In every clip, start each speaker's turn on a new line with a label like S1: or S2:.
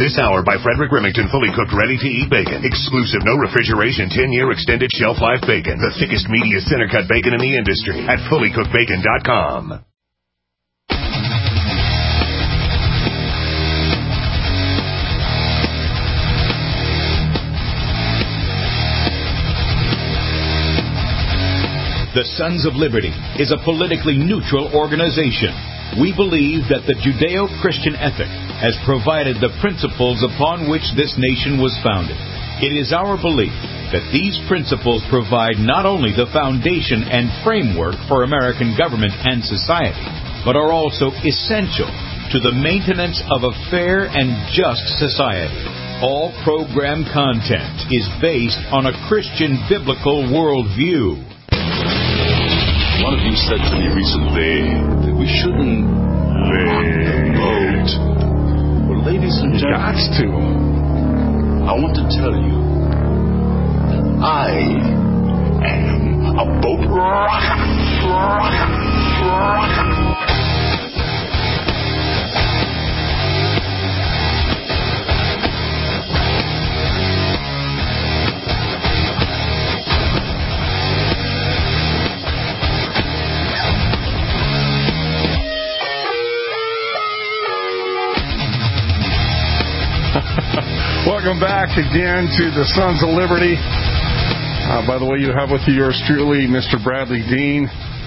S1: This hour by Frederick Remington, fully cooked, ready-to-eat bacon. Exclusive, no refrigeration, 10-year extended shelf life bacon. The thickest, meatiest center-cut bacon in the industry at fullycookedbacon.com.
S2: The Sons of Liberty is a politically neutral organization. We believe that the Judeo-Christian ethic has provided the principles upon which this nation was founded. It is our belief that these principles provide not only the foundation and framework for American government and society, but are also essential to the maintenance of a fair and just society. All program content is based on a Christian biblical worldview.
S3: One of you said to me recently that we shouldn't vote. Well, ladies and gentlemen, I want to tell you that I am a boat rocker.
S4: Welcome back again to the Sons of Liberty. By the way, you have with you yours truly, Mr. Bradley Dean.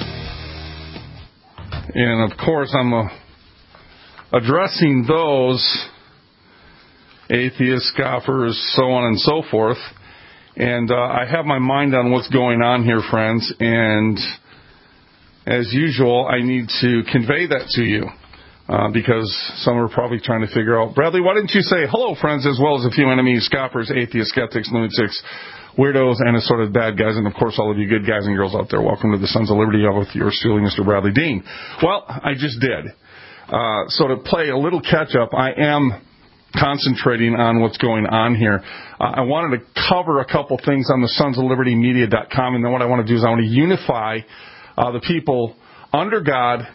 S4: And, of course, I'm addressing those atheists, scoffers, so on and so forth. And I have my mind on what's going on here, friends. And, as usual, I need to convey that to you. Because some are probably trying to figure out, Bradley, why didn't you say hello, friends, as well as a few enemies, scoffers, atheists, skeptics, lunatics, weirdos, and assorted bad guys, and, of course, all of you good guys and girls out there. Welcome to the Sons of Liberty with yours truly, Mr. Bradley Dean. Well, I just did. So to play a little catch-up, I am concentrating on what's going on here. I wanted to cover a couple things on the sonsoflibertymedia.com, and then what I want to do is I want to unify the people under God,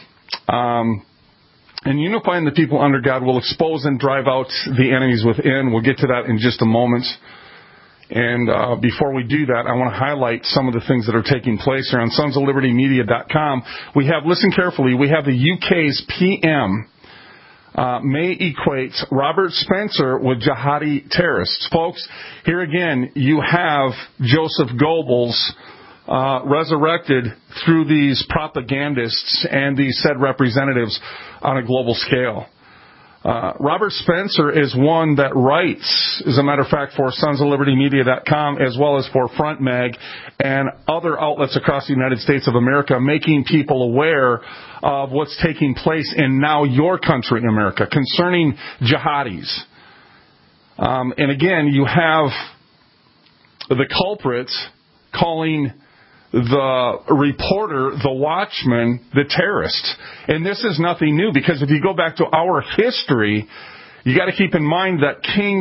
S4: and unifying the people under God will expose and drive out the enemies within. We'll get to that in just a moment. And before we do that, I want to highlight some of the things that are taking place here on sonsoflibertymedia.com. We have, listen carefully, we have the UK's PM may equate Robert Spencer with jihadi terrorists. Folks, here again, you have Joseph Goebbels resurrected through these propagandists and these said representatives on a global scale. Robert Spencer is one that writes, as a matter of fact, for sonsoflibertymedia.com as well as for Front Mag and other outlets across the United States of America, making people aware of what's taking place in now your country, America, concerning jihadis. And again, you have the culprits calling the reporter, the watchman, the terrorist. And this is nothing new, because if you go back to our history, you got to keep in mind that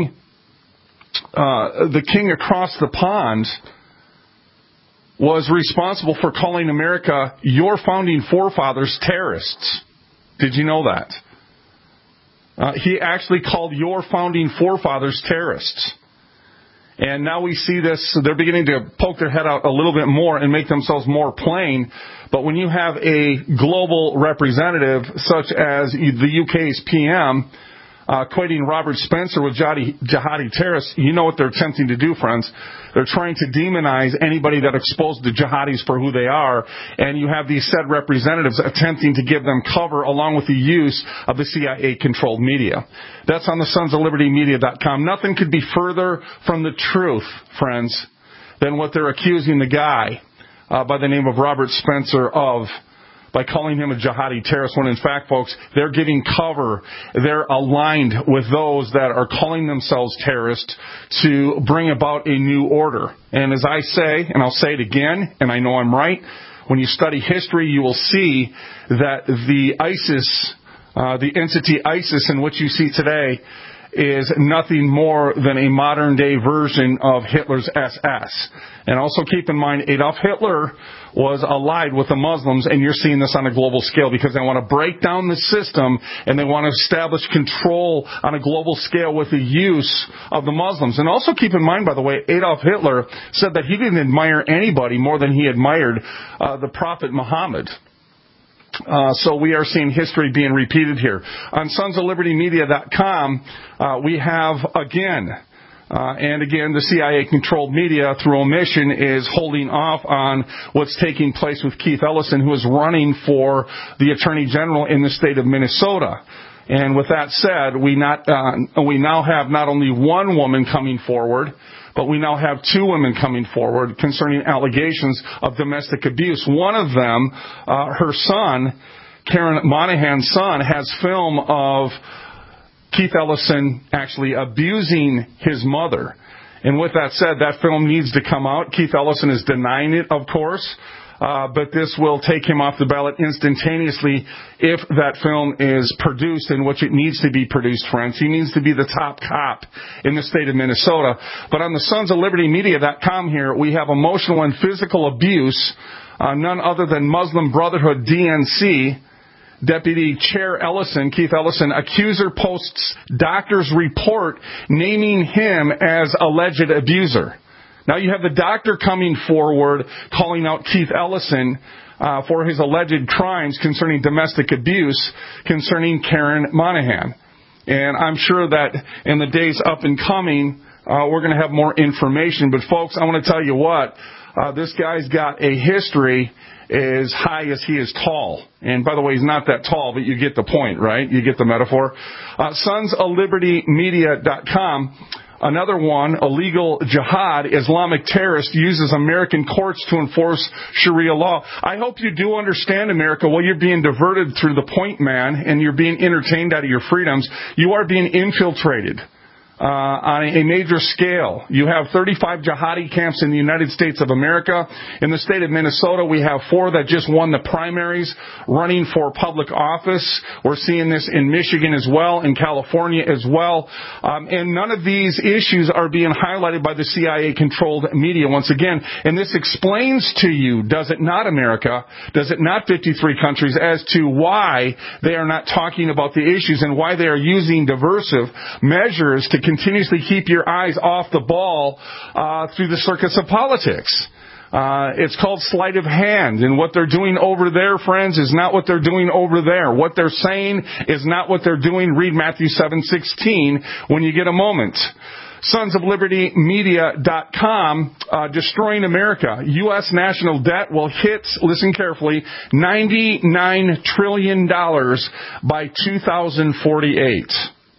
S4: the king across the pond was responsible for calling America, your founding forefathers, terrorists. Did you know that? He actually called your founding forefathers terrorists. And now we see this, they're beginning to poke their head out a little bit more and make themselves more plain. But when you have a global representative such as the UK's PM equating Robert Spencer with jihadi terrorists, you know what they're attempting to do, friends. They're trying to demonize anybody that exposed the jihadis for who they are. And you have these said representatives attempting to give them cover along with the use of the CIA-controlled media. That's on the sonsoflibertymedia.com. Nothing could be further from the truth, friends, than what they're accusing the guy by the name of Robert Spencer of, by calling him a jihadi terrorist, when in fact, folks, they're giving cover. They're aligned with those that are calling themselves terrorists to bring about a new order. And as I say, and I'll say it again, and I know I'm right, when you study history, you will see that the ISIS, the entity ISIS in which you see today, is nothing more than a modern-day version of Hitler's SS. And also keep in mind, Adolf Hitler was allied with the Muslims, and you're seeing this on a global scale because they want to break down the system and they want to establish control on a global scale with the use of the Muslims. And also keep in mind, by the way, Adolf Hitler said that he didn't admire anybody more than he admired the Prophet Muhammad. So we are seeing history being repeated here. On sonsoflibertymedia.com, we have again, the CIA-controlled media, through omission, is holding off on what's taking place with Keith Ellison, who is running for the Attorney General in the state of Minnesota. And with that said, we now have not only one woman coming forward, but we now have two women coming forward concerning allegations of domestic abuse. One of them, her son, Karen Monahan's son, has film of Keith Ellison actually abusing his mother. And with that said, that film needs to come out. Keith Ellison is denying it, of course, but this will take him off the ballot instantaneously if that film is produced in which it needs to be produced, friends. He needs to be the top cop in the state of Minnesota. But on the sonsoflibertymedia.com here, we have emotional and physical abuse, none other than Muslim Brotherhood DNC. Deputy Chair Ellison, Keith Ellison, accuser posts doctor's report naming him as alleged abuser. Now you have the doctor coming forward calling out Keith Ellison for his alleged crimes concerning domestic abuse concerning Karen Monahan. And I'm sure that in the days up and coming, we're going to have more information. But folks, I want to tell you what, this guy's got a history as high as he is tall. And by the way, he's not that tall, but you get the point, right? You get the metaphor. sonsoflibertymedia.com. Another one, illegal jihad, Islamic terrorist uses American courts to enforce Sharia law. I hope you do understand, America, while you're being diverted through the point man and you're being entertained out of your freedoms, you are being infiltrated. On a major scale. You have 35 jihadi camps in the United States of America. In the state of Minnesota, we have 4 that just won the primaries running for public office. We're seeing this in Michigan as well, in California as well. And none of these issues are being highlighted by the CIA-controlled media once again. And this explains to you, does it not, America, does it not 53 countries, as to why they are not talking about the issues and why they are using diversive measures to continuously keep your eyes off the ball through the circus of politics. It's called sleight of hand, and what they're doing over there, friends, is not what they're doing over there. What they're saying is not what they're doing. Read Matthew 7:16 when you get a moment. sonsoflibertymedia.com, destroying America. U.S. national debt will hit, listen carefully, $99 trillion by 2048.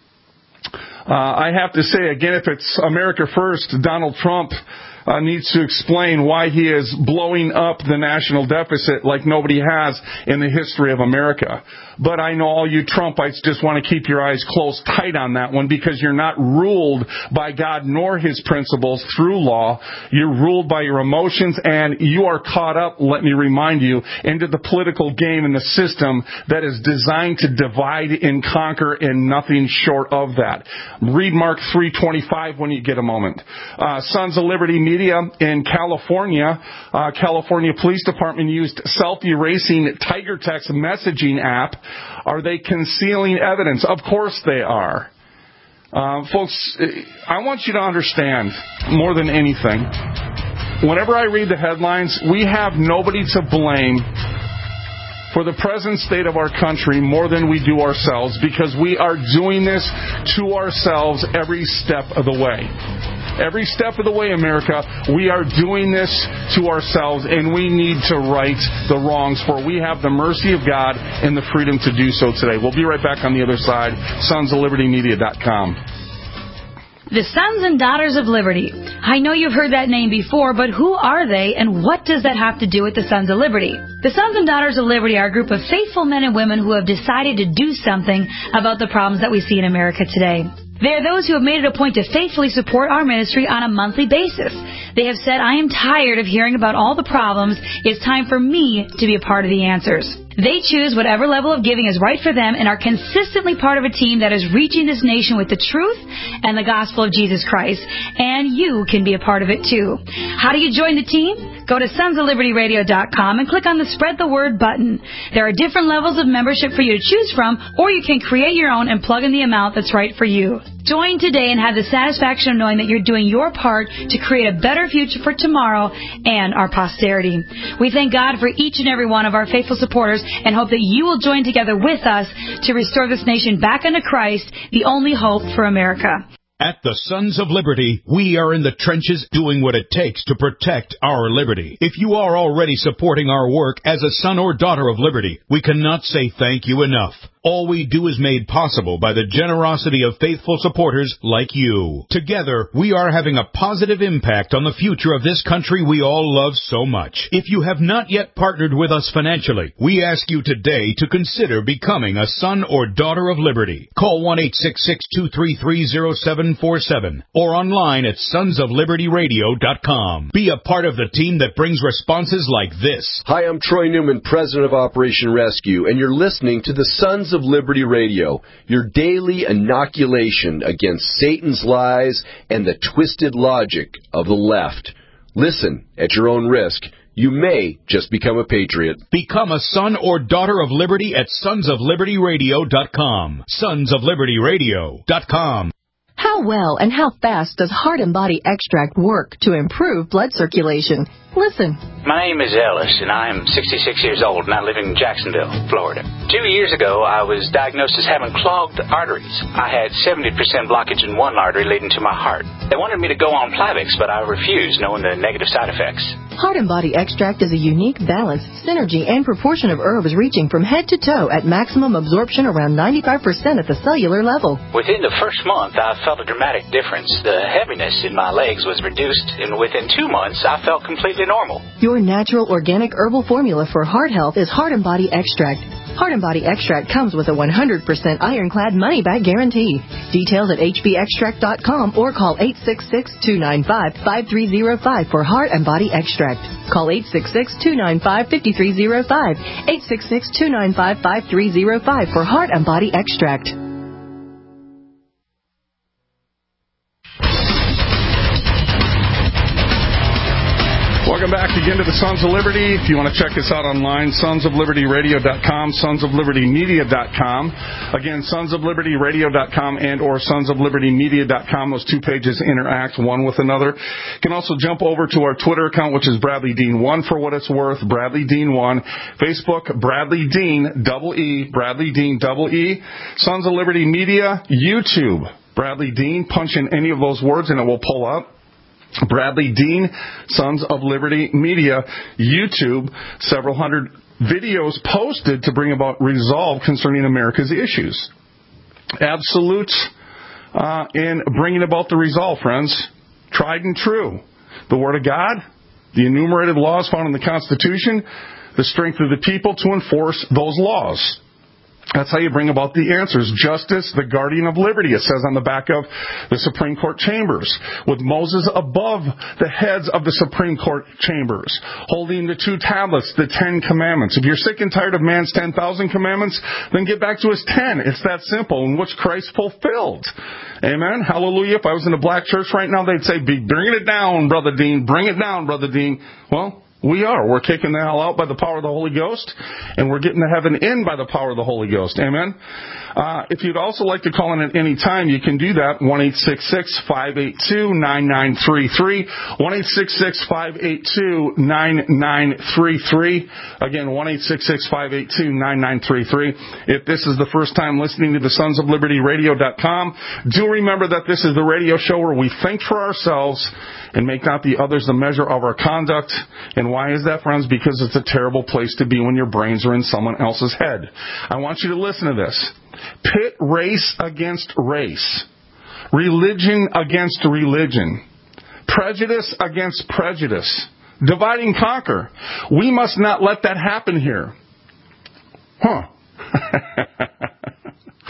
S4: I have to say, again, if it's America First, Donald Trump needs to explain why he is blowing up the national deficit like nobody has in the history of America. But I know all you Trumpites just want to keep your eyes closed tight on that one because you're not ruled by God nor His principles through law. You're ruled by your emotions, and you are caught up, let me remind you, into the political game and the system that is designed to divide and conquer, and nothing short of that. Read Mark 3:25 when you get a moment. Sons of Liberty Media in California, California Police Department used self-erasing Tiger Text messaging app. Are they concealing evidence? Of course they are. Folks, I want you to understand, more than anything, whenever I read the headlines, we have nobody to blame for the present state of our country more than we do ourselves, because we are doing this to ourselves every step of the way. Every step of the way, America, we are doing this to ourselves, and we need to right the wrongs, for we have the mercy of God and the freedom to do so today. We'll be right back on the other side. sonsoflibertymedia.com.
S5: The Sons and Daughters of Liberty. I know you've heard that name before, but who are they, and what does that have to do with the Sons of Liberty? The Sons and Daughters of Liberty are a group of faithful men and women who have decided to do something about the problems that we see in America today. They are those who have made it a point to faithfully support our ministry on a monthly basis. They have said, I am tired of hearing about all the problems. It's time for me to be a part of the answers. They choose whatever level of giving is right for them and are consistently part of a team that is reaching this nation with the truth and the gospel of Jesus Christ. And you can be a part of it too. How do you join the team? Go to sonsoflibertyradio.com and click on the Spread the Word button. There are different levels of membership for you to choose from, or you can create your own and plug in the amount that's right for you. Join today and have the satisfaction of knowing that you're doing your part to create a better future for tomorrow and our posterity. We thank God for each and every one of our faithful supporters and hope that you will join together with us to restore this nation back unto Christ, the only hope for America.
S2: At the Sons of Liberty, we are in the trenches doing what it takes to protect our liberty. If you are already supporting our work as a son or daughter of liberty, we cannot say thank you enough. All we do is made possible by the generosity of faithful supporters like you. Together, we are having a positive impact on the future of this country we all love so much. If you have not yet partnered with us financially, we ask you today to consider becoming a son or daughter of liberty. Call 1-866-233-0747 or online at sonsoflibertyradio.com. Be a part of the team that brings responses like this.
S6: Hi, I'm Troy Newman, president of Operation Rescue, and you're listening to the Sons of Liberty Radio, your daily inoculation against Satan's lies and the twisted logic of the left. Listen at your own risk. You may just become a patriot.
S2: Become a son or daughter of liberty at sonsoflibertyradio.com. Sonsoflibertyradio.com.
S7: How well and how fast does Heart and Body Extract work to improve blood circulation? Listen.
S8: My name is Ellis, and I am 66 years old, and I live in Jacksonville, Florida. 2 years ago, I was diagnosed as having clogged arteries. I had 70% blockage in one artery leading to my heart. They wanted me to go on Plavix, but I refused, knowing the negative side effects.
S7: Heart and Body Extract is a unique balance, synergy, and proportion of herbs reaching from head to toe at maximum absorption around 95% at the cellular level.
S8: Within the first month, I felt a dramatic difference. The heaviness in my legs was reduced, and within 2 months, I felt completely normal.
S7: Your natural organic herbal formula for heart health is Heart and Body Extract. Heart and Body Extract comes with a 100% ironclad money-back guarantee. Details at hbextract.com or call 866-295-5305 for Heart and Body Extract. Call 866-295-5305, 866-295-5305 for Heart and Body Extract.
S4: Welcome back again to the Sons of Liberty. If you want to check us out online, sonsoflibertyradio.com, sonsoflibertymedia.com. Again, sonsoflibertyradio.com and or sonsoflibertymedia.com. Those two pages interact one with another. You can also jump over to our Twitter account, which is Bradley Dean 1 for what it's worth, Bradley Dean 1. Facebook, Bradley Dean, double E, Bradley Dean, double E. Sons of Liberty Media, YouTube, Bradley Dean. Punch in any of those words and it will pull up. Bradley Dean, Sons of Liberty Media, YouTube, several hundred videos posted to bring about resolve concerning America's issues. Absolute in bringing about the resolve, friends. Tried and true. The Word of God, the enumerated laws found in the Constitution, the strength of the people to enforce those laws. That's how you bring about the answers. Justice, the guardian of liberty, it says on the back of the Supreme Court chambers, with Moses above the heads of the Supreme Court chambers, holding the 2 tablets, the 10 commandments. If you're sick and tired of man's 10,000 commandments, then get back to his 10. It's that simple, in which Christ fulfilled. Amen. Hallelujah. If I was in a black church right now, they'd say, bring it down, Brother Dean. Bring it down, Brother Dean. Well, we are. We're kicking the hell out by the power of the Holy Ghost, and we're getting to heaven in by the power of the Holy Ghost. Amen. If you'd also like to call in at any time, you can do that. 1-866-582-9933. 1-866-582-9933. Again, 1-866-582-9933. If this is the first time listening to the sonsoflibertyradio.com, do remember that this is the radio show where we think for ourselves and make not the others the measure of our conduct. And why is that, friends? Because it's a terrible place to be when your brains are in someone else's head. I want you to listen to this. Pit race against race. Religion against religion. Prejudice against prejudice. Divide and conquer. We must not let that happen here.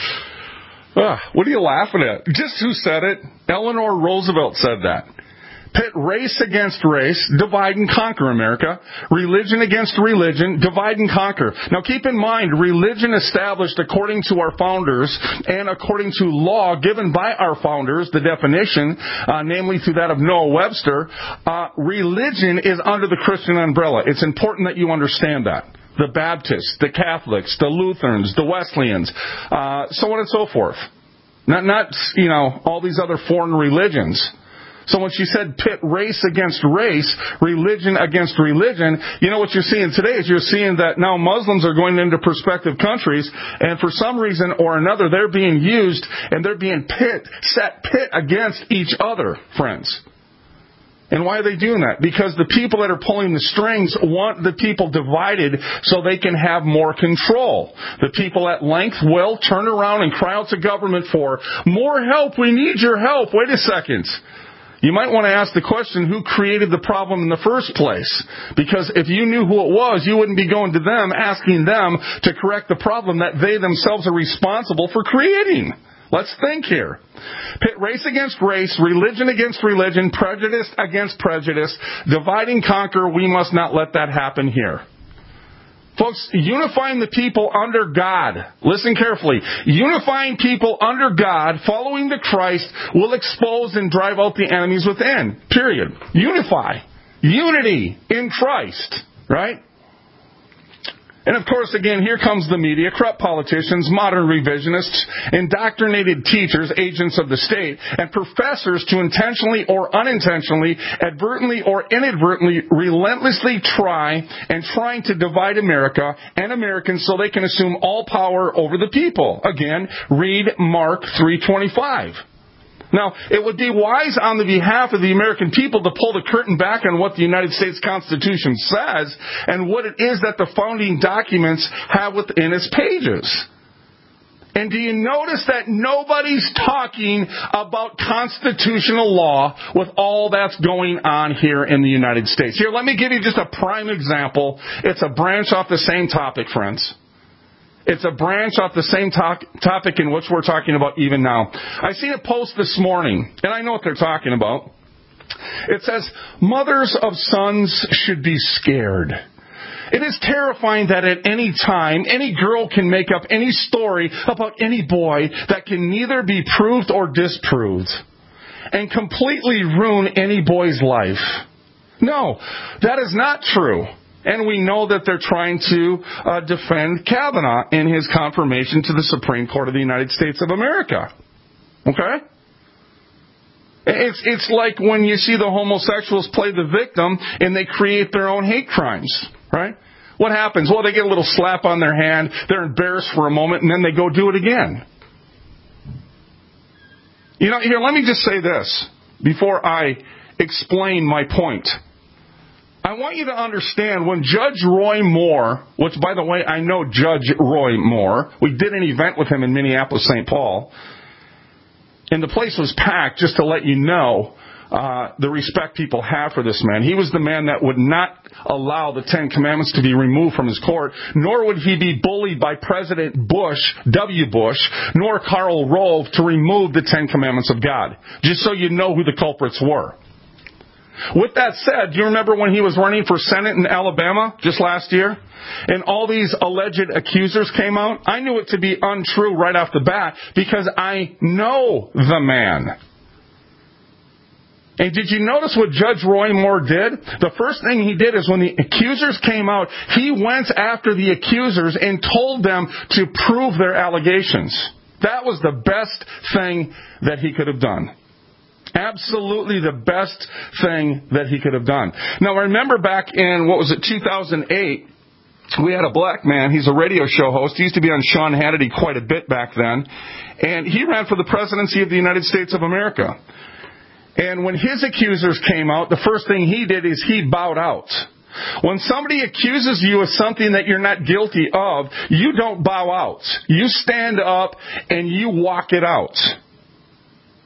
S4: What are you laughing at? Just who said it? Eleanor Roosevelt said that. Pit race against race, divide and conquer, America. Religion against religion, divide and conquer. Now keep in mind, religion established according to our founders and according to law given by our founders, the definition, namely through that of Noah Webster, religion is under the Christian umbrella. It's important that you understand that. The Baptists, the Catholics, the Lutherans, the Wesleyans, so on and so forth. Not all these other foreign religions. So when she said pit race against race, religion against religion, what you're seeing today is you're seeing that now Muslims are going into prospective countries, and for some reason or another, they're being used and they're being set against each other, friends. And why are they doing that? Because the people that are pulling the strings want the people divided so they can have more control. The people at length will turn around and cry out to government for more help. We need your help. Wait a second. You might want to ask the question, who created the problem in the first place? Because if you knew who it was, you wouldn't be going to them, asking them to correct the problem that they themselves are responsible for creating. Let's think here. Pit race against race, religion against religion, prejudice against prejudice, divide and conquer. We must not let that happen here. Folks, unifying the people under God, listen carefully, unifying people under God, following the Christ, will expose and drive out the enemies within. Period. Unify. Unity in Christ. Right? And of course, again, here comes the media, corrupt politicians, modern revisionists, indoctrinated teachers, agents of the state, and professors to intentionally or unintentionally, advertently or inadvertently, relentlessly trying to divide America and Americans so they can assume all power over the people. Again, read Mark 3:25. Now, it would be wise on the behalf of the American people to pull the curtain back on what the United States Constitution says and what it is that the founding documents have within its pages. And do you notice that nobody's talking about constitutional law with all that's going on here in the United States? Here, let me give you just a prime example. It's a branch off the same topic, friends. It's a branch off the same topic in which we're talking about even now. I seen a post this morning, and I know what they're talking about. It says, mothers of sons should be scared. It is terrifying that at any time, any girl can make up any story about any boy that can neither be proved or disproved and completely ruin any boy's life. No, that is not true. And we know that they're trying to defend Kavanaugh in his confirmation to the Supreme Court of the United States of America. Okay? It's like when you see the homosexuals play the victim and they create their own hate crimes. Right? What happens? Well, they get a little slap on their hand, they're embarrassed for a moment, and then they go do it again. Here, let me just say this before I explain my point. I want you to understand when Judge Roy Moore, which, by the way, I know Judge Roy Moore. We did an event with him in Minneapolis, St. Paul. And the place was packed, just to let you know the respect people have for this man. He was the man that would not allow the Ten Commandments to be removed from his court, nor would he be bullied by President Bush, W. Bush, nor Karl Rove to remove the Ten Commandments of God. Just so you know who the culprits were. With that said, do you remember when he was running for Senate in Alabama just last year? And all these alleged accusers came out? I knew it to be untrue right off the bat because I know the man. And did you notice what Judge Roy Moore did? The first thing he did is when the accusers came out, he went after the accusers and told them to prove their allegations. That was the best thing that he could have done. Absolutely the best thing that he could have done. Now, I remember back in, 2008, we had a black man. He's a radio show host. He used to be on Sean Hannity quite a bit back then. And he ran for the presidency of the United States of America. And when his accusers came out, the first thing he did is he bowed out. When somebody accuses you of something that you're not guilty of, you don't bow out. You stand up and you walk it out.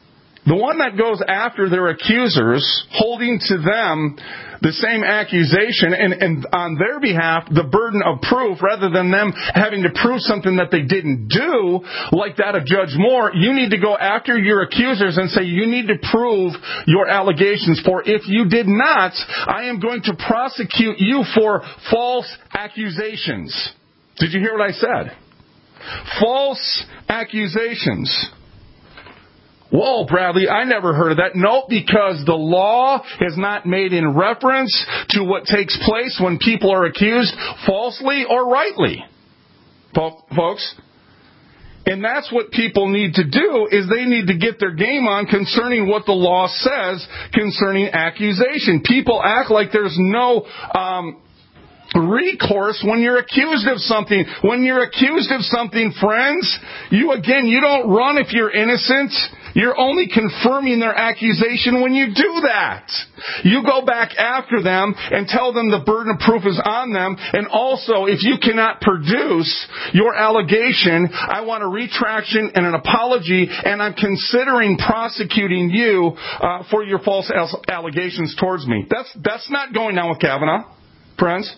S4: the one that goes after their accusers, holding to them the same accusation, and on their behalf, the burden of proof, rather than them having to prove something that they didn't do, like that of Judge Moore, you need to go after your accusers and say, you need to prove your allegations, for if you did not, I am going to prosecute you for false accusations. Did you hear what I said? False accusations. Whoa, Bradley, I never heard of that. No, because the law is not made in reference to what takes place when people are accused falsely or rightly. Folks, and that's what people need to do, is they need to get their game on concerning what the law says concerning accusation. People act like there's no recourse when you're accused of something. When you're accused of something, friends, you don't run if you're innocent. You're only confirming their accusation when you do that. You go back after them and tell them the burden of proof is on them. And also, if you cannot produce your allegation, I want a retraction and an apology, and I'm considering prosecuting you for your false allegations towards me. That's not going down with Kavanaugh, friends.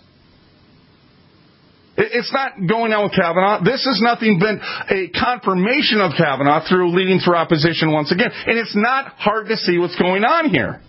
S4: It's not going on with Kavanaugh. This has nothing but a confirmation of Kavanaugh through leading through opposition once again. And it's not hard to see what's going on here.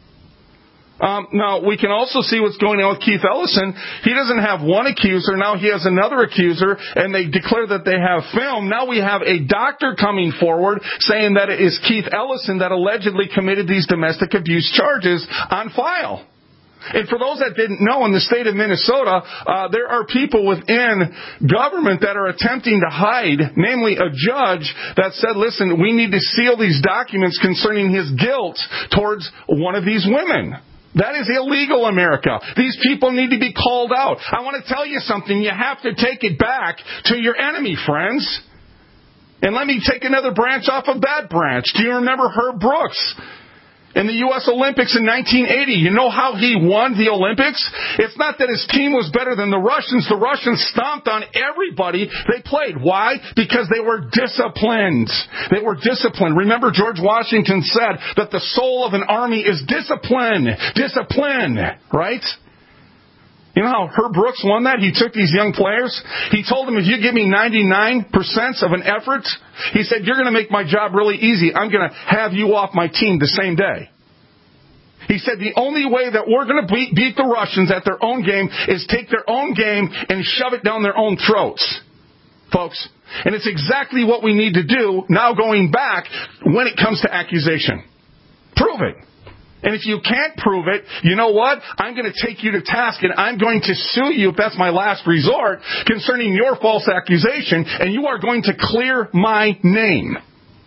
S4: Now, we can also see what's going on with Keith Ellison. He doesn't have one accuser. Now he has another accuser, and they declare that they have film. Now we have a doctor coming forward saying that it is Keith Ellison that allegedly committed these domestic abuse charges on file. And for those that didn't know, in the state of Minnesota, there are people within government that are attempting to hide, namely a judge that said, listen, we need to seal these documents concerning his guilt towards one of these women. That is illegal, America. These people need to be called out. I want to tell you something. You have to take it back to your enemy, friends. And let me take another branch off of that branch. Do you remember Herb Brooks? In the U.S. Olympics in 1980, you know how he won the Olympics? It's not that his team was better than the Russians. The Russians stomped on everybody they played. Why? Because they were disciplined. They were disciplined. Remember, George Washington said that the soul of an army is discipline. Discipline, right? You know how Herb Brooks won that? He took these young players. He told them, if you give me 99% of an effort, he said, you're going to make my job really easy. I'm going to have you off my team the same day. He said, the only way that we're going to beat the Russians at their own game is take their own game and shove it down their own throats, folks. And it's exactly what we need to do now going back when it comes to accusation. Prove it. And if you can't prove it, you know what? I'm going to take you to task, and I'm going to sue you, if that's my last resort, concerning your false accusation, and you are going to clear my name.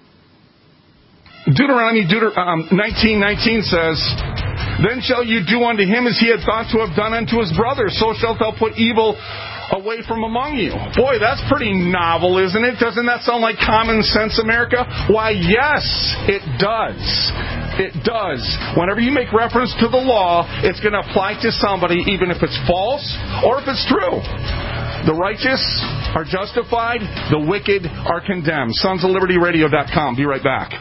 S4: Deuteronomy 19:19 says, then shall you do unto him as he had thought to have done unto his brother. So shalt thou put evil away from among you. Boy, that's pretty novel, isn't it? Doesn't that sound like common sense, America? Why, yes, it does. It does. Whenever you make reference to the law, it's going to apply to somebody, even if it's false or if it's true. The righteous are justified. The wicked are condemned. SonsOfLibertyRadio.com. Be right back.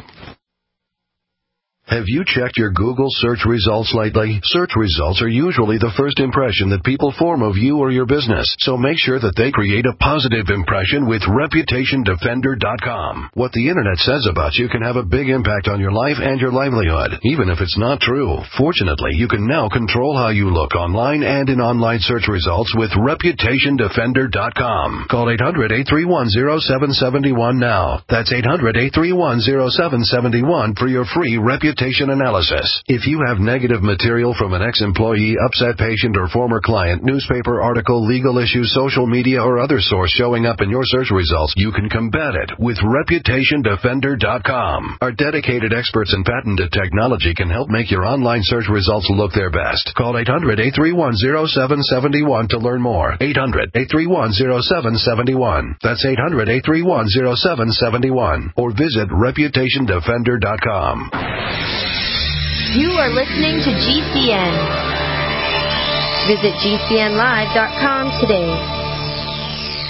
S9: Have you checked your Google search results lately? Search results are usually the first impression that people form of you or your business, so make sure that they create a positive impression with ReputationDefender.com. What the Internet says about you can have a big impact on your life and your livelihood, even if it's not true. Fortunately, you can now control how you look online and in online search results with ReputationDefender.com. Call 800-831-0771 now. That's 800-831-0771 for your free reputation analysis. If you have negative material from an ex-employee, upset patient, or former client, newspaper article, legal issue, social media, or other source showing up in your search results, you can combat it with ReputationDefender.com. Our dedicated experts in patented technology can help make your online search results look their best. Call 800-831-0771 to learn more. 800-831-0771. That's 800-831-0771. Or visit ReputationDefender.com.
S10: You are listening to GCN. Visit GCNlive.com today.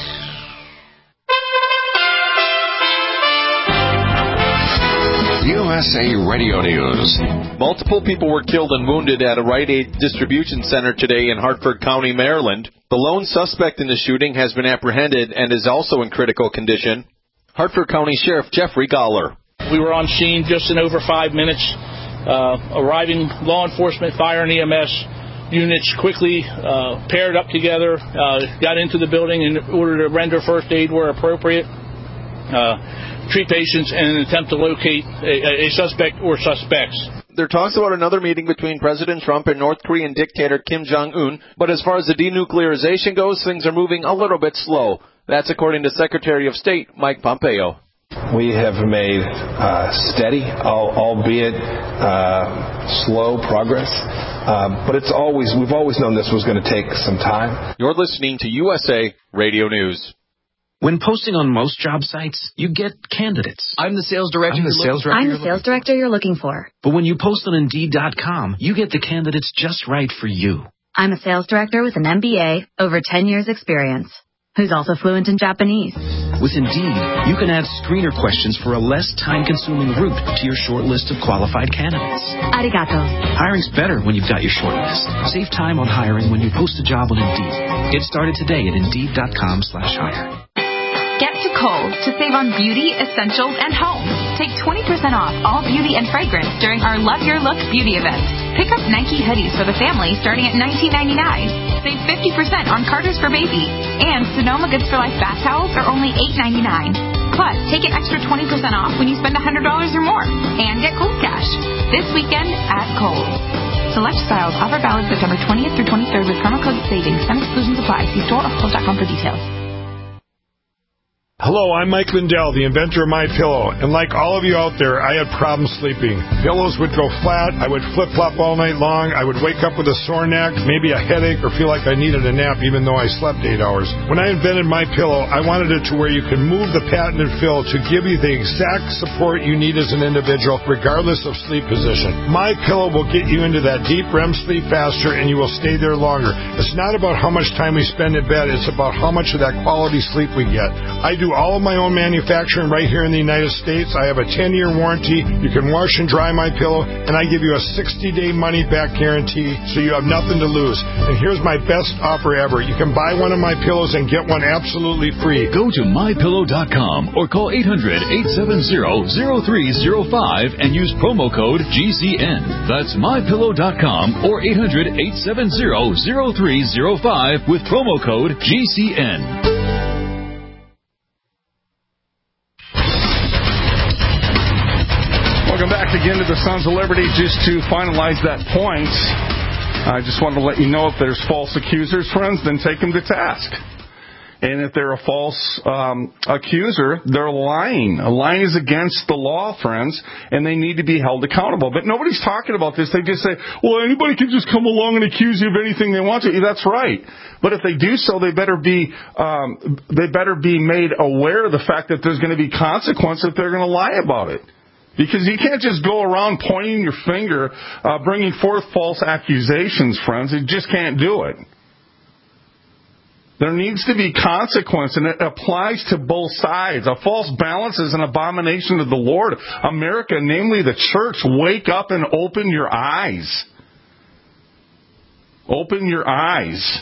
S11: You USA Radio News.
S12: Multiple people were killed and wounded at a Rite Aid distribution center today in Hartford County, Maryland. The lone suspect in the shooting has been apprehended and is also in critical condition. Hartford County Sheriff Jeffrey Gawler.
S13: We were on scene just in over 5 minutes. Arriving law enforcement, fire, and EMS units quickly paired up together, got into the building in order to render first aid where appropriate, treat patients, and an attempt to locate a suspect or suspects.
S12: There are talks about another meeting between President Trump and North Korean dictator Kim Jong-un, but as far as the denuclearization goes, things are moving a little bit slow. That's according to Secretary of State Mike Pompeo.
S14: We have made steady, albeit slow progress, but we've always known this was going to take some time.
S12: You're listening to USA Radio News.
S15: When posting on most job sites, you get candidates.
S16: I'm the sales director. I'm the sales director you're looking for.
S15: But when you post on Indeed.com, you get the candidates just right for you.
S16: I'm a sales director with an MBA, over 10 years experience, who's also fluent in Japanese.
S15: With Indeed, you can add screener questions for a less time-consuming route to your short list of qualified candidates.
S16: Arigato.
S15: Hiring's better when you've got your short list. Save time on hiring when you post a job on Indeed. Get started today at Indeed.com/hire.
S17: Get to Kohl's to save on beauty, essentials, and home. Take 20% off all beauty and fragrance during our Love Your Look beauty event. Pick up Nike hoodies for the family starting at $19.99. Save 50% on Carter's for baby. And Sonoma Goods for Life bath towels are only $8.99. Plus, take an extra 20% off when you spend $100 or more. And get Kohl's Cash. This weekend at Kohl's. Select styles. Offer valid September 20th through 23rd with promo code SAVINGS. Some exclusions apply. See store or Kohl's.com for details.
S18: Hello, I'm Mike Lindell, the inventor of MyPillow, and like all of you out there, I had problems sleeping. Pillows would go flat, I would flip-flop all night long, I would wake up with a sore neck, maybe a headache, or feel like I needed a nap even though I slept 8 hours. When I invented MyPillow, I wanted it to where you could move the patented fill to give you the exact support you need as an individual, regardless of sleep position. MyPillow will get you into that deep REM sleep faster, and you will stay there longer. It's not about how much time we spend in bed, it's about how much of that quality sleep we get. I do all of my own manufacturing right here in the United States. I have a 10-year warranty. You can wash and dry my pillow, and I give you a 60-day money-back guarantee, so you have nothing to lose. And here's my best offer ever. You can buy one of my pillows and get one absolutely free.
S19: Go to mypillow.com or call 800-870-0305 and use promo code GCN. That's mypillow.com or 800-870-0305 with promo code GCN.
S4: Welcome back again to the Sons of Liberty. Just to finalize that point, I just wanted to let you know if there's false accusers, friends, then take them to task. And if they're a false accuser, they're lying. Lying is against the law, friends, and they need to be held accountable. But nobody's talking about this. They just say, well, anybody can just come along and accuse you of anything they want to. That's right. But if they do so, they better be made aware of the fact that there's going to be consequence if they're going to lie about it. Because you can't just go around pointing your finger, bringing forth false accusations, friends. You just can't do it. There needs to be consequence, and it applies to both sides. A false balance is an abomination to the Lord. America, namely the church, wake up and open your eyes. Open your eyes.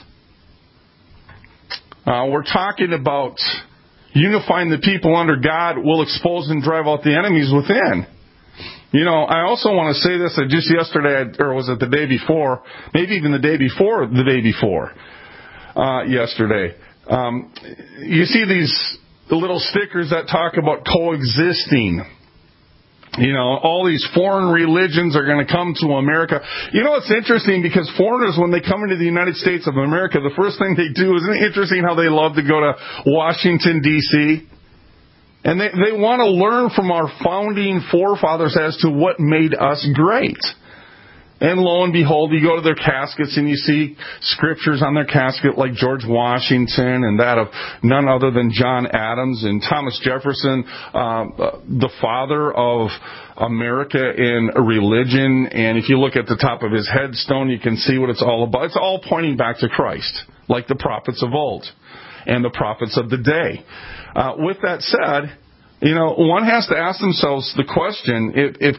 S4: We're talking about unifying the people under God will expose and drive out the enemies within. You know, I also want to say this, just yesterday, or was it the day before, maybe even the day before, yesterday. You see the little stickers that talk about coexisting. You know, all these foreign religions are going to come to America. You know, it's interesting because foreigners, when they come into the United States of America, the first thing they do, isn't it interesting how they love to go to Washington, D.C.? And they want to learn from our founding forefathers as to what made us great. And lo and behold, you go to their caskets and you see scriptures on their casket like George Washington and that of none other than John Adams and Thomas Jefferson, the father of America in religion. And if you look at the top of his headstone, you can see what it's all about. It's all pointing back to Christ, like the prophets of old and the prophets of the day. With that said, One has to ask themselves the question, if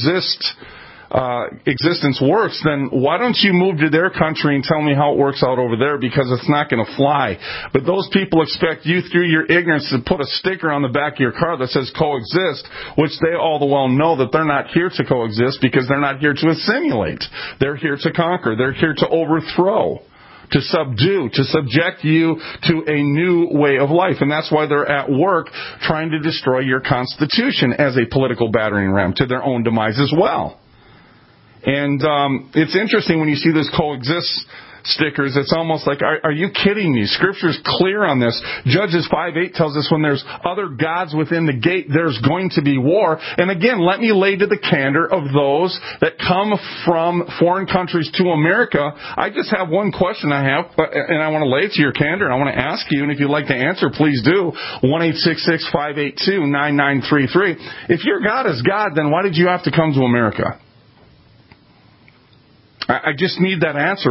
S4: existence works, then why don't you move to their country and tell me how it works out over there, because it's not going to fly. But those people expect you, through your ignorance, to put a sticker on the back of your car that says coexist, which they all the well know that they're not here to coexist, because they're not here to assimilate. They're here to conquer. They're here to overthrow, to subdue, to subject you to a new way of life. And that's why they're at work trying to destroy your Constitution as a political battering ram to their own demise as well. And it's interesting when you see this coexist stickers, it's almost like, are you kidding me? Scripture's clear on this. Judges 5:8 tells us when there's other gods within the gate, there's going to be war. And again, let me lay to the candor of those that come from foreign countries to America. I just have one question I have, and I want to lay it to your candor, and I want to ask you, and if you'd like to answer, please do. 1-866-582-9933. If your God is God, then why did you have to come to America? I just need that answer.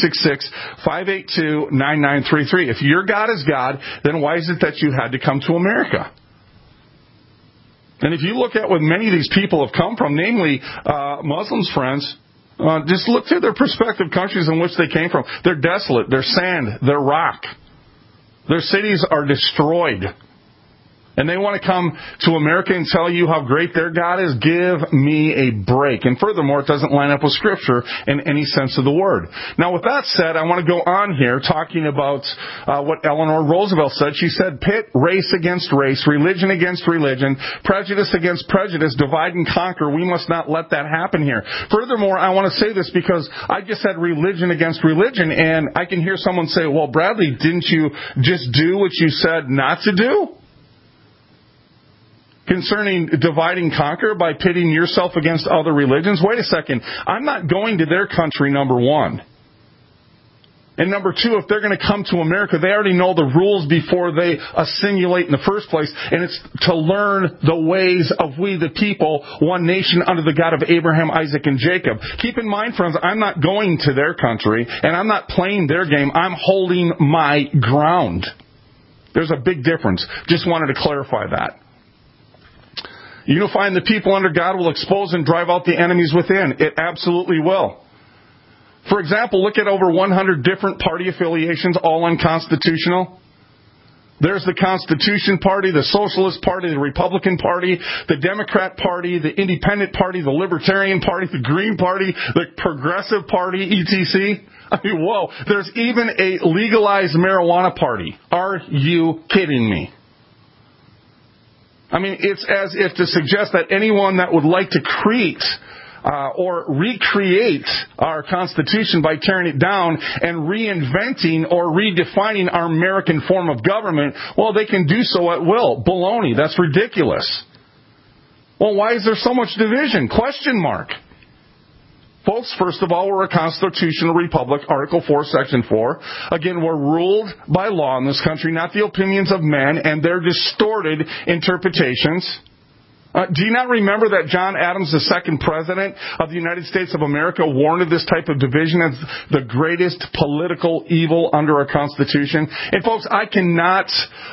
S4: 1-866-582-9933. If your God is God, then why is it that you had to come to America? And if you look at what many of these people have come from, namely Muslims, friends, just look through their prospective countries in which they came from. They're desolate. They're sand. They're rock. Their cities are destroyed. And they want to come to America and tell you how great their God is? Give me a break. And furthermore, it doesn't line up with Scripture in any sense of the word. Now, with that said, I want to go on here talking about what Eleanor Roosevelt said. She said, pit race against race, religion against religion, prejudice against prejudice, divide and conquer. We must not let that happen here. Furthermore, I want to say this because I just said religion against religion, and I can hear someone say, well, Bradley, didn't you just do what you said not to do? Concerning divide and conquer by pitting yourself against other religions. Wait a second. I'm not going to their country, number one. And number two, if they're going to come to America, they already know the rules before they assimilate in the first place. And it's to learn the ways of we the people, one nation under the God of Abraham, Isaac, and Jacob. Keep in mind, friends, I'm not going to their country, and I'm not playing their game. I'm holding my ground. There's a big difference. Just wanted to clarify that. Unifying the people under God will expose and drive out the enemies within. It absolutely will. For example, look at over 100 different party affiliations, all unconstitutional. There's the Constitution Party, the Socialist Party, the Republican Party, the Democrat Party, the Independent Party, the Libertarian Party, the Green Party, the Progressive Party, etc. I mean, whoa, there's even a legalized marijuana party. Are you kidding me? I mean, it's as if to suggest that anyone that would like to create or recreate our Constitution by tearing it down and reinventing or redefining our American form of government, well, they can do so at will. Baloney. That's ridiculous. Well, why is there so much division? Question mark. Folks, first of all, we're a constitutional republic, Article 4, Section 4. Again, we're ruled by law in this country, not the opinions of men and their distorted interpretations. Do you not remember that John Adams, the second president of the United States of America, warned of this type of division as the greatest political evil under our Constitution? And folks, I cannot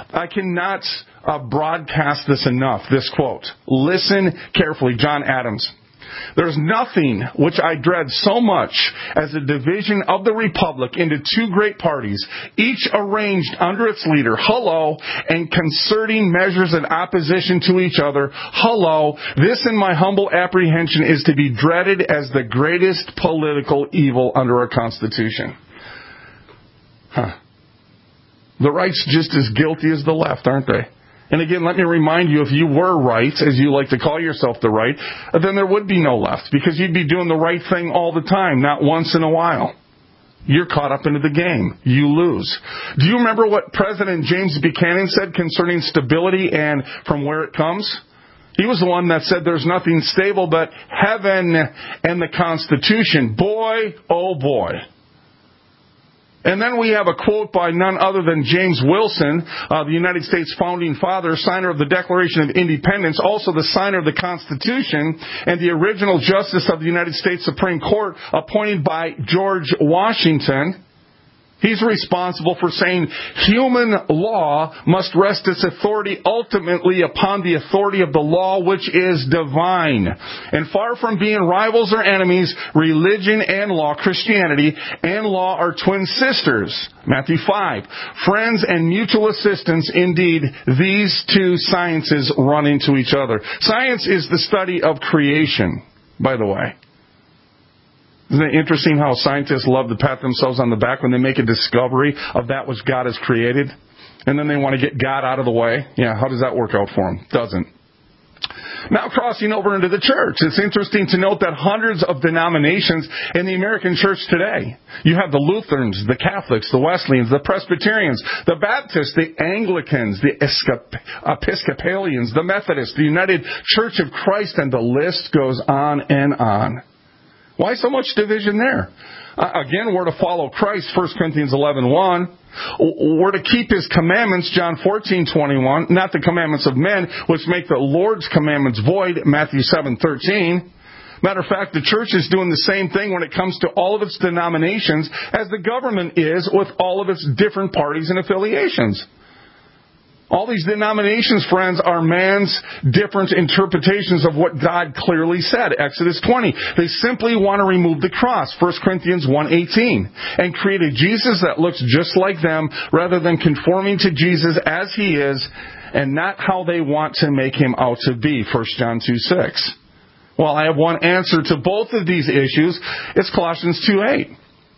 S4: broadcast this enough, this quote. Listen carefully, John Adams. There's nothing which I dread so much as the division of the republic into two great parties, each arranged under its leader, hello, and concerting measures in opposition to each other, hello. This, in my humble apprehension, is to be dreaded as the greatest political evil under our Constitution. The right's just as guilty as the left, aren't they? And again, let me remind you, if you were right, as you like to call yourself the right, then there would be no left, because you'd be doing the right thing all the time, not once in a while. You're caught up into the game. You lose. Do you remember what President James Buchanan said concerning stability and from where it comes? He was the one that said there's nothing stable but heaven and the Constitution. Boy, oh boy. And then we have a quote by none other than James Wilson, the United States founding father, signer of the Declaration of Independence, also the signer of the Constitution, and the original Justice of the United States Supreme Court appointed by George Washington. He's responsible for saying human law must rest its authority ultimately upon the authority of the law, which is divine. And far from being rivals or enemies, religion and law, Christianity and law are twin sisters. Matthew 5. Friends and mutual assistance, indeed, these two sciences run into each other. Science is the study of creation, by the way. Isn't it interesting how scientists love to pat themselves on the back when they make a discovery of that which God has created? And then they want to get God out of the way. Yeah, how does that work out for them? Doesn't. Now crossing over into the church. It's interesting to note that hundreds of denominations in the American church today. You have the Lutherans, the Catholics, the Wesleyans, the Presbyterians, the Baptists, the Anglicans, the Episcopalians, the Methodists, the United Church of Christ, and the list goes on and on. Why so much division there? Again, we're to follow Christ, 1 Corinthians 11:1. We're to keep His commandments, John 14:21, not the commandments of men, which make the Lord's commandments void, Matthew 7:13. Matter of fact, the church is doing the same thing when it comes to all of its denominations as the government is with all of its different parties and affiliations. All these denominations, friends, are man's different interpretations of what God clearly said. Exodus 20. They simply want to remove the cross, 1 Corinthians 1:18, and create a Jesus that looks just like them rather than conforming to Jesus as He is and not how they want to make Him out to be, 1 John 2:6. Well, I have one answer to both of these issues. It's Colossians 2:8.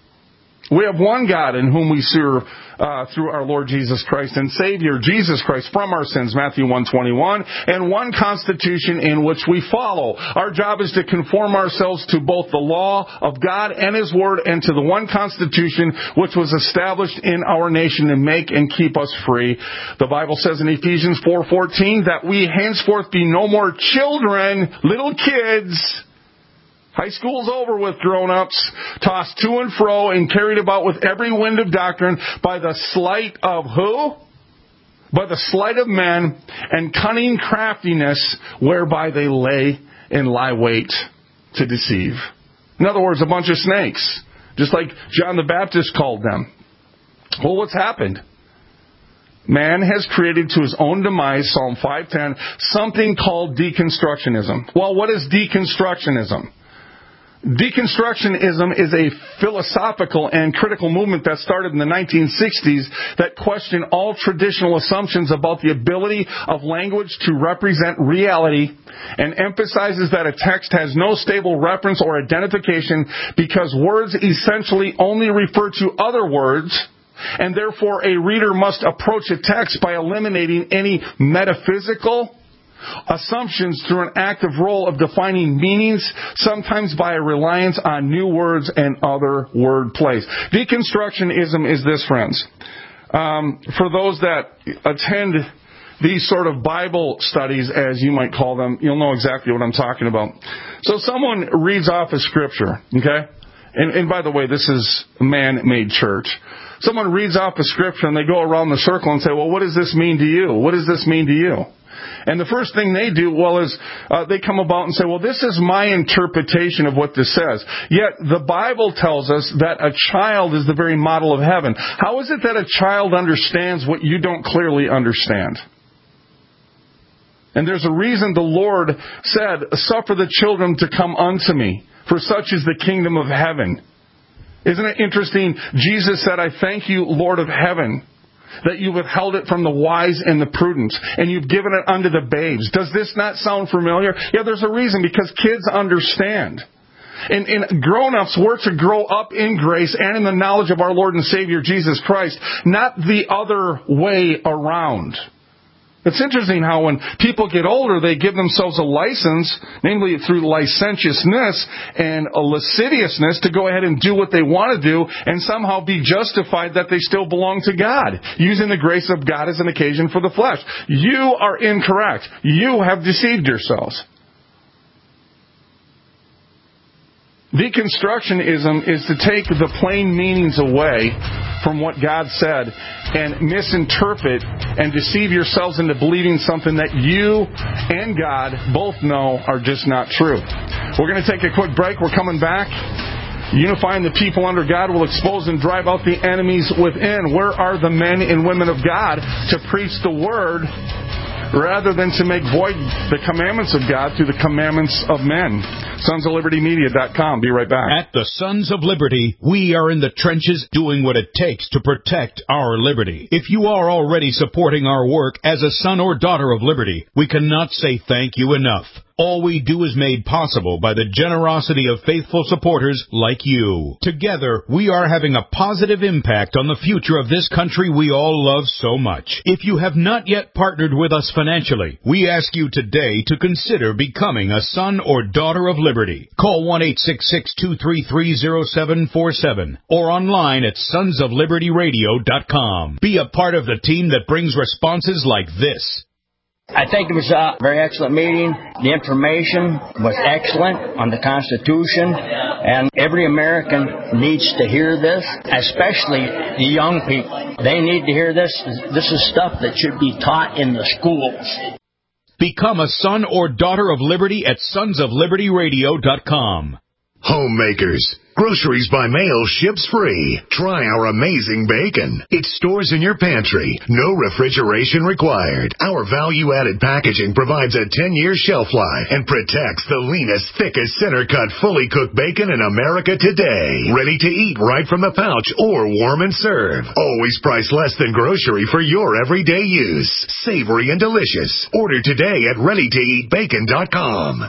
S4: We have one God in whom we serve through our Lord Jesus Christ and Savior Jesus Christ from our sins, Matthew 1:21, and one constitution in which we follow. Our job is to conform ourselves to both the law of God and His Word and to the one constitution which was established in our nation to make and keep us free. The Bible says in Ephesians 4:14 that we henceforth be no more children, little kids. High school's over with, grown-ups, tossed to and fro and carried about with every wind of doctrine by the sleight of who? By the sleight of men and cunning craftiness whereby they lay and lie wait to deceive. In other words, a bunch of snakes, just like John the Baptist called them. Well, what's happened? Man has created to his own demise, Psalm 5:10, something called deconstructionism. Well, what is deconstructionism? Deconstructionism is a philosophical and critical movement that started in the 1960s that questioned all traditional assumptions about the ability of language to represent reality and emphasizes that a text has no stable reference or identification because words essentially only refer to other words, and therefore a reader must approach a text by eliminating any metaphysical assumptions through an active role of defining meanings, sometimes by a reliance on new words and other word plays. Deconstructionism is this, friends. For those that attend these sort of Bible studies, as you might call them, you'll know exactly what I'm talking about. So someone reads off a scripture, okay? And by the way, this is a man-made church. Someone reads off a scripture and they go around the circle and say, well, what does this mean to you? What does this mean to you? And the first thing they do, is they come about and say, well, this is my interpretation of what this says. Yet the Bible tells us that a child is the very model of heaven. How is it that a child understands what you don't clearly understand? And there's a reason the Lord said, suffer the children to come unto me, for such is the kingdom of heaven. Isn't it interesting? Jesus said, I thank you, Lord of heaven, that you withheld it from the wise and the prudent, and you've given it unto the babes. Does this not sound familiar? Yeah, there's a reason, because kids understand. And grown-ups, we're to grow up in grace and in the knowledge of our Lord and Savior Jesus Christ, not the other way around. It's interesting how when people get older, they give themselves a license, namely through licentiousness and a lasciviousness, to go ahead and do what they want to do and somehow be justified that they still belong to God, using the grace of God as an occasion for the flesh. You are incorrect. You have deceived yourselves. Deconstructionism is to take the plain meanings away from what God said and misinterpret and deceive yourselves into believing something that you and God both know are just not true. We're going to take a quick break. We're coming back. Unifying the people under God will expose and drive out the enemies within. Where are the men and women of God to preach the word rather than to make void the commandments of God through the commandments of men? SonsOfLibertyMedia.com. Be right back.
S2: At the Sons of Liberty, we are in the trenches doing what it takes to protect our liberty. If you are already supporting our work as a son or daughter of liberty, we cannot say thank you enough. All we do is made possible by the generosity of faithful supporters like you. Together, we are having a positive impact on the future of this country we all love so much. If you have not yet partnered with us financially, we ask you today to consider becoming a son or daughter of liberty. Call 1-866-233-0747 or online at sonsoflibertyradio.com. Be a part of the team that brings responses like this.
S11: I think it was a very excellent meeting. The information was excellent on the Constitution, and every American needs to hear this, especially the young people. They need to hear this. This is stuff that should be taught in the schools.
S2: Become a son or daughter of liberty at sonsoflibertyradio.com.
S1: Homemakers. Groceries by mail ships free. Try our amazing bacon. It stores in your pantry. No refrigeration required. Our value-added packaging provides a 10-year shelf life and protects the leanest, thickest, center-cut, fully cooked bacon in America today. Ready to eat right from the pouch or warm and serve. Always priced less than grocery for your everyday use. Savory and delicious. Order today at ReadyToEatBacon.com.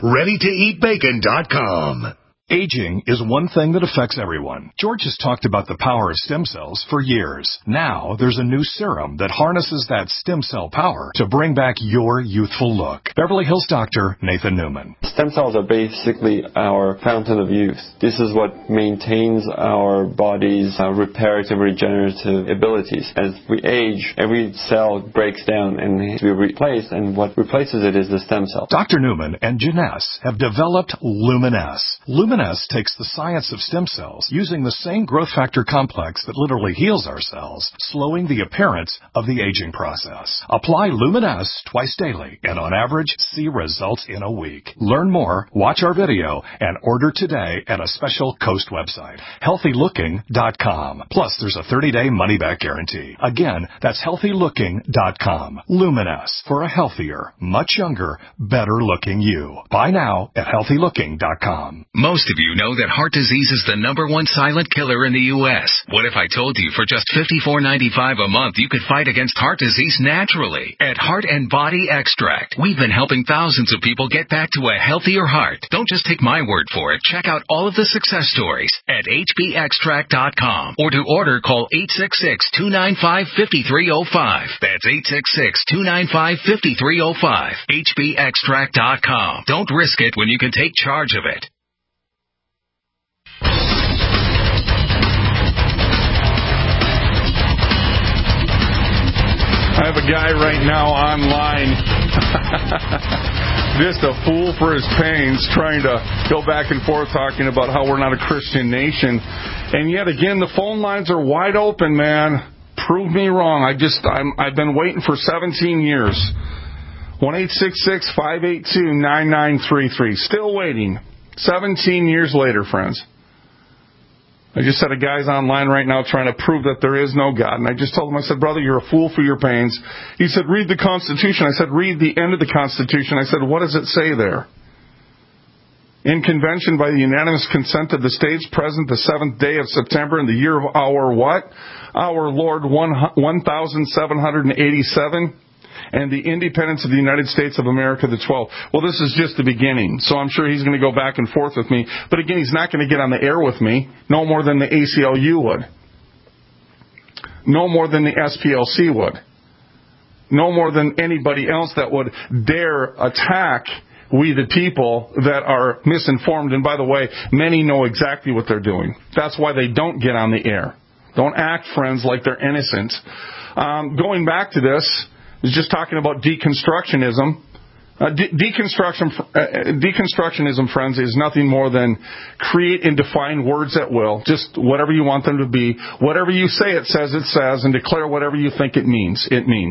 S1: ReadyToEatBacon.com.
S20: Aging is one thing that affects everyone. George has talked about the power of stem cells for years. Now, there's a new serum that harnesses that stem cell power to bring back your youthful look. Beverly Hills doctor Nathan Newman.
S21: Stem cells are basically our fountain of youth. This is what maintains our body's reparative, regenerative abilities. As we age, every cell breaks down and needs to be replaced, and what replaces it is the stem cell.
S20: Dr. Newman and Janess have developed Luminesce. Luminesce takes the science of stem cells using the same growth factor complex that literally heals our cells, slowing the appearance of the aging process. Apply Luminesce twice daily and on average see results in a week. Learn more, watch our video, and order today at a special Coast website, healthylooking.com. Plus, there's a 30-day money-back guarantee. Again, that's healthylooking.com. Luminesce for a healthier, much younger, better-looking you. Buy now at healthylooking.com.
S22: Most of you know that heart disease is the #1 silent killer in the U.S. What if I told you for just $54.95 a month you could fight against heart disease naturally? At Heart and Body Extract, we've been helping thousands of people get back to a healthier heart. Don't just take my word for it. Check out all of the success stories at hbextract.com. Or to order, call 866-295-5305. That's 866-295-5305. hbextract.com. Don't risk it when you can take charge of it.
S4: I have a guy right now online, just a fool for his pains, trying to go back and forth talking about how we're not a Christian nation. And yet again, the phone lines are wide open, man. Prove me wrong. I've been waiting for 17 years. 1-866-582-9933. Still waiting. 17 years later, friends. I just said a guy's online right now trying to prove that there is no God. And I just told him, I said, brother, you're a fool for your pains. He said, read the Constitution. I said, read the end of the Constitution. I said, what does it say there? In convention by the unanimous consent of the states present the 7th day of September in the year of our what? Our Lord 1787. And the independence of the United States of America, the 12th. Well, this is just the beginning, so I'm sure he's going to go back and forth with me. But again, he's not going to get on the air with me, no more than the ACLU would. No more than the SPLC would. No more than anybody else that would dare attack we the people that are misinformed. And by the way, many know exactly what they're doing. That's why they don't get on the air. Don't act, friends, like they're innocent. Going back to this, is just talking about deconstructionism. Deconstructionism, friends, is nothing more than create and define words at will, just whatever you want them to be. Whatever you say it says, and declare whatever you think it means.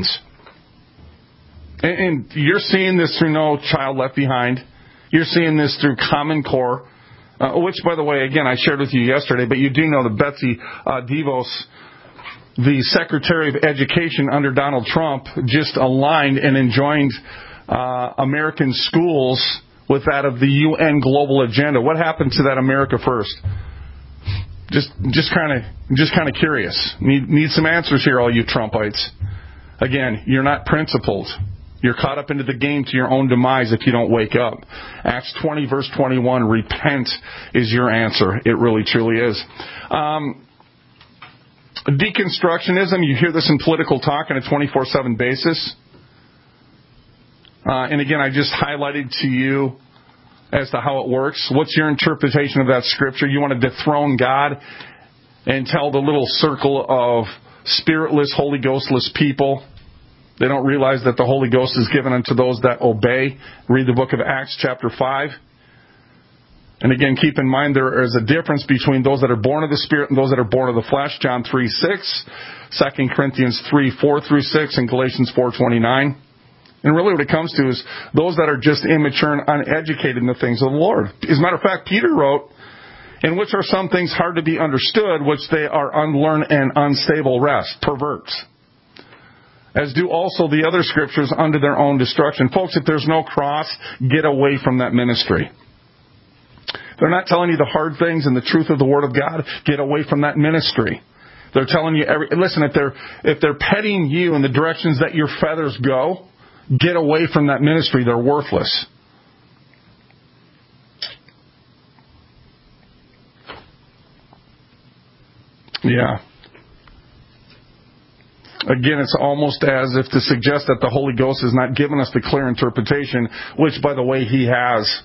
S4: And you're seeing this through No Child Left Behind. You're seeing this through Common Core. which, by the way, again, I shared with you yesterday, but you do know that Betsy DeVos, the Secretary of Education under Donald Trump, just aligned and enjoined American schools with that of the UN global agenda. What happened to that America First? Just kind of curious. Need some answers here, all you Trumpites. Again, you're not principled. You're caught up into the game to your own demise if you don't wake up. Acts 20, verse 21, repent is your answer. It really, truly is. Deconstructionism, you hear this in political talk on a 24/7 basis. And again, I just highlighted to you as to how it works. What's your interpretation of that scripture? You want to dethrone God and tell the little circle of spiritless, Holy Ghostless people they don't realize that the Holy Ghost is given unto those that obey. Read the book of Acts chapter 5. And again, keep in mind there is a difference between those that are born of the Spirit and those that are born of the flesh. John 3:6, 2 Corinthians 3:4-6, and Galatians 4:29. And really what it comes to is those that are just immature and uneducated in the things of the Lord. As a matter of fact, Peter wrote, in which are some things hard to be understood, which they are unlearned and unstable rest, perverts. As do also the other scriptures unto their own destruction. Folks, if there's no cross, get away from that ministry. They're not telling you the hard things and the truth of the Word of God. Get away from that ministry. They're telling you listen, if they're petting you in the directions that your feathers go, get away from that ministry. They're worthless. Yeah. Again, it's almost as if to suggest that the Holy Ghost has not given us the clear interpretation, which, by the way, He has.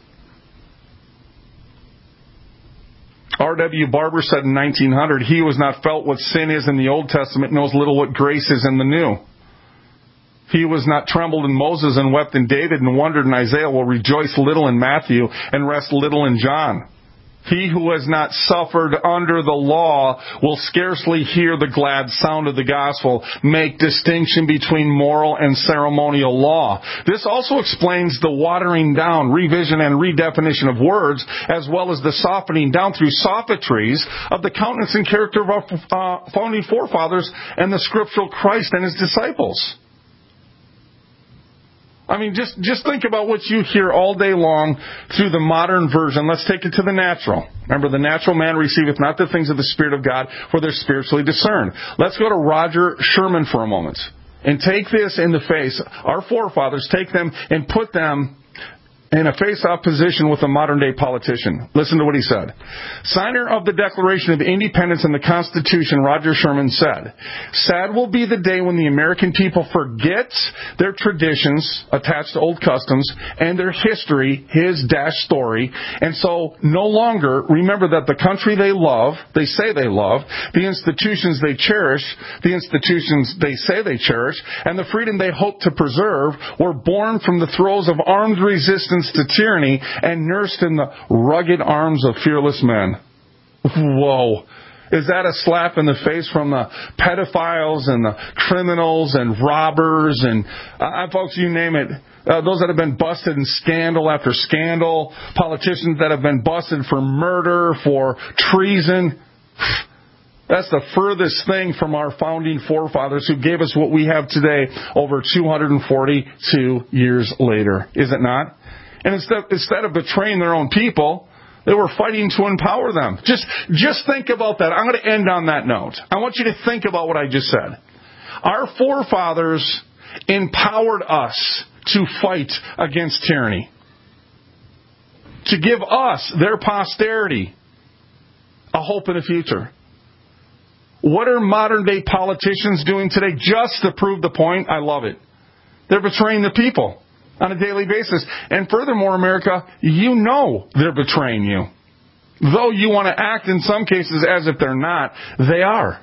S4: R.W. Barber said in 1900, he who has not felt what sin is in the Old Testament knows little what grace is in the New. He who has not trembled in Moses and wept in David and wondered in Isaiah will rejoice little in Matthew and rest little in John. He who has not suffered under the law will scarcely hear the glad sound of the gospel, make distinction between moral and ceremonial law. This also explains the watering down, revision, and redefinition of words, as well as the softening down through sophistries of the countenance and character of our founding forefathers and the scriptural Christ and His disciples. I mean, just think about what you hear all day long through the modern version. Let's take it to the natural. Remember, the natural man receiveth not the things of the Spirit of God, for they're spiritually discerned. Let's go to Roger Sherman for a moment. And take this in the face. Our forefathers, take them and put them in a face-off position with a modern-day politician. Listen to what he said. Signer of the Declaration of Independence and the Constitution, Roger Sherman said, sad will be the day when the American people forget their traditions attached to old customs and their history, his story, and so no longer remember that the country they love, they say they love, the institutions they cherish, the institutions they say they cherish, and the freedom they hope to preserve were born from the throes of armed resistance to tyranny and nursed in the rugged arms of fearless men. Whoa. Is that a slap in the face from the pedophiles and the criminals and robbers and, folks, you name it. Those that have been busted in scandal after scandal, politicians that have been busted for murder, for treason. That's the furthest thing from our founding forefathers who gave us what we have today over 242 years later. Is it not? And instead of betraying their own people, they were fighting to empower them. Just think about that. I'm going to end on that note. I want you to think about what I just said. Our forefathers empowered us to fight against tyranny, to give us, their posterity, a hope in the future. What are modern-day politicians doing today just to prove the point? I love it. They're betraying the people on a daily basis. And furthermore, America, you know they're betraying you. Though you want to act in some cases as if they're not, they are.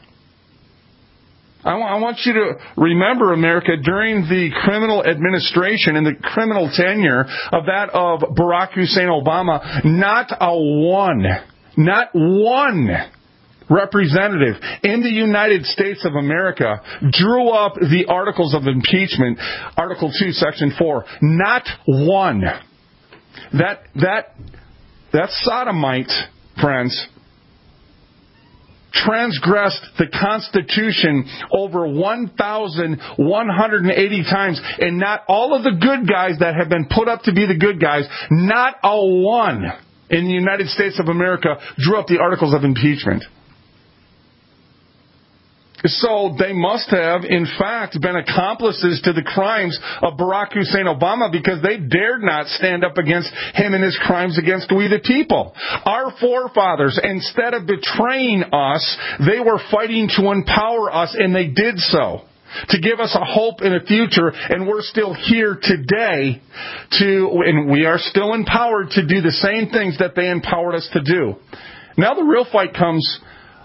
S4: I want you to remember, America, during the criminal administration and the criminal tenure of that of Barack Hussein Obama, not one representative in the United States of America drew up the articles of impeachment, Article 2, Section 4. Not one. That that sodomite, friends, transgressed the Constitution over 1,180 times, and not all of the good guys that have been put up to be the good guys, not a one in the United States of America drew up the articles of impeachment. So they must have, in fact, been accomplices to the crimes of Barack Hussein Obama, because they dared not stand up against him and his crimes against we the people. Our forefathers, instead of betraying us, they were fighting to empower us, and they did so, to give us a hope in a future, and we're still here today and we are still empowered to do the same things that they empowered us to do. Now the real fight comes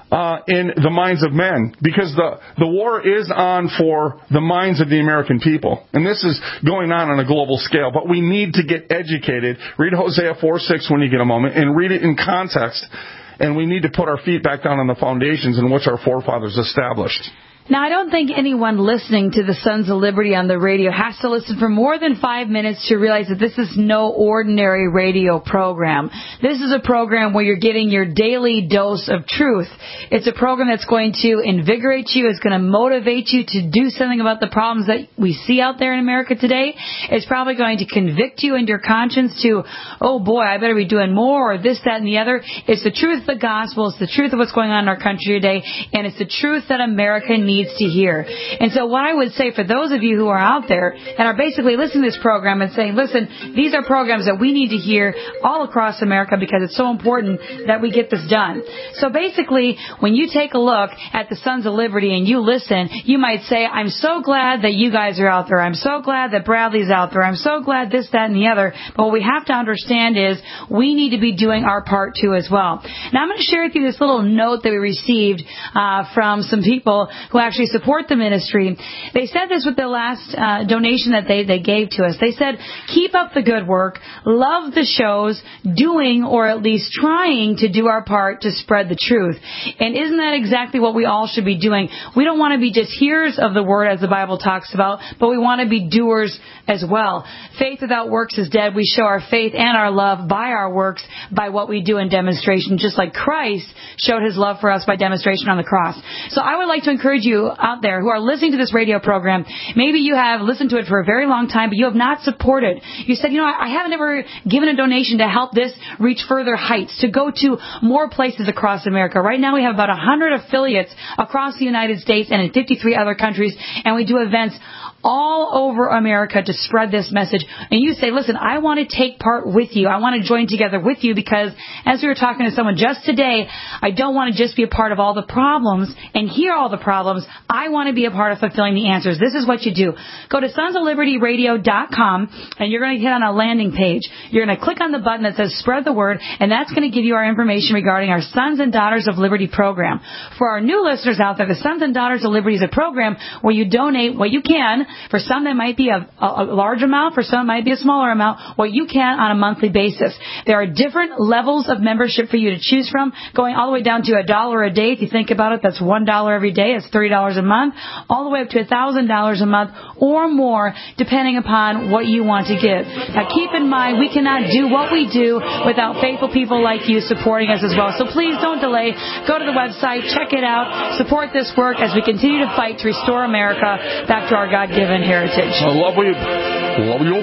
S4: in the minds of men, because the war is on for the minds of the American people. And this is going on a global scale. But we need to get educated. Read Hosea 4:6 when you get a moment, and read it in context. And we need to put our feet back down on the foundations in which our forefathers established.
S3: Now, I don't think anyone listening to the Sons of Liberty on the radio has to listen for more than 5 minutes to realize that this is no ordinary radio program. This is a program where you're getting your daily dose of truth. It's a program that's going to invigorate you. It's going to motivate you to do something about the problems that we see out there in America today. It's probably going to convict you in your conscience to, oh boy, I better be doing more, or this, that, and the other. It's the truth of the gospel. It's the truth of what's going on in our country today. And it's the truth that America needs to hear. And so what I would say for those of you who are out there and are basically listening to this program and saying, listen, these are programs that we need to hear all across America because it's so important that we get this done. So basically, when you take a look at the Sons of Liberty and you listen, you might say, I'm so glad that you guys are out there. I'm so glad that Bradley's out there. I'm so glad this, that, and the other. But what we have to understand is we need to be doing our part too as well. Now I'm going to share with you this little note that we received from some people who actually support the ministry. They said this with the last donation that they gave to us. They said, keep up the good work, love the shows, doing or at least trying to do our part to spread the truth. And isn't that exactly what we all should be doing? We don't want to be just hearers of the word as the Bible talks about, but we want to be doers as well. Faith without works is dead. We show our faith and our love by our works, by what we do in demonstration, just like Christ showed his love for us by demonstration on the cross. So I would like to encourage you out there who are listening to this radio program. Maybe you have listened to it for a very long time, but you have not supported. You said, I haven't ever given a donation to help this reach further heights, to go to more places across America. Right now we have about 100 affiliates across the United States and in 53 other countries, and we do events all over America to spread this message. And you say, listen, I want to take part with you. I want to join together with you because, as we were talking to someone just today, I don't want to just be a part of all the problems and hear all the problems. I want to be a part of fulfilling the answers. This is what you do. Go to sonsoflibertyradio.com, and you're going to hit on a landing page. You're going to click on the button that says Spread the Word, and that's going to give you our information regarding our Sons and Daughters of Liberty program. For our new listeners out there, the Sons and Daughters of Liberty is a program where you donate what you can. For some, that might be a large amount. For some, it might be a smaller amount. What you can on a monthly basis. There are different levels of membership for you to choose from, going all the way down to $1 a day. If you think about it, that's $1 every day. It's $30 a month. All the way up to $1,000 a month or more, depending upon what you want to give. Now, keep in mind, we cannot do what we do without faithful people like you supporting us as well. So please don't delay. Go to the website, check it out, support this work as we continue to fight to restore America back to our God-given heritage.
S4: I love you. Love you.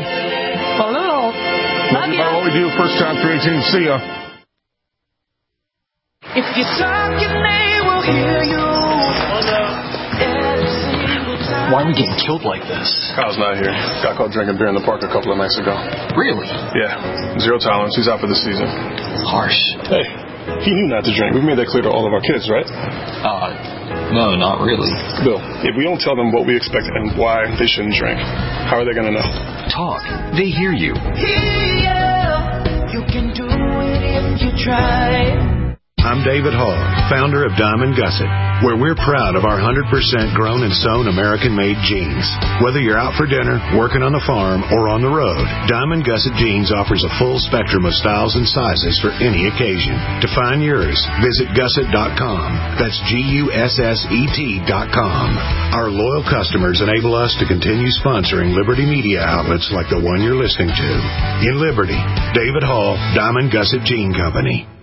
S3: Hello. Love you.
S4: What we do, 1 John 3:18. See ya.
S5: If you talk, they will hear you.
S15: Why are we getting killed like this?
S23: Kyle's not here. Got caught drinking beer in the park a couple of nights ago.
S15: Really?
S23: Yeah. 0 tolerance. He's out for the season.
S15: Harsh.
S23: Hey, he knew not to drink. We've made that clear to all of our kids, right?
S15: No, not really.
S23: Bill, if we don't tell them what we expect and why they shouldn't drink, how are they going to know?
S22: Talk. They hear you.
S5: You can do it if you try.
S1: I'm David Hall, founder of Diamond Gusset, where we're proud of our 100% grown and sewn American-made jeans. Whether you're out for dinner, working on the farm, or on the road, Diamond Gusset Jeans offers a full spectrum of styles and sizes for any occasion. To find yours, visit gusset.com. That's GUSSET.com. Our loyal customers enable us to continue sponsoring Liberty media outlets like the one you're listening to. In Liberty, David Hall, Diamond Gusset Jean Company.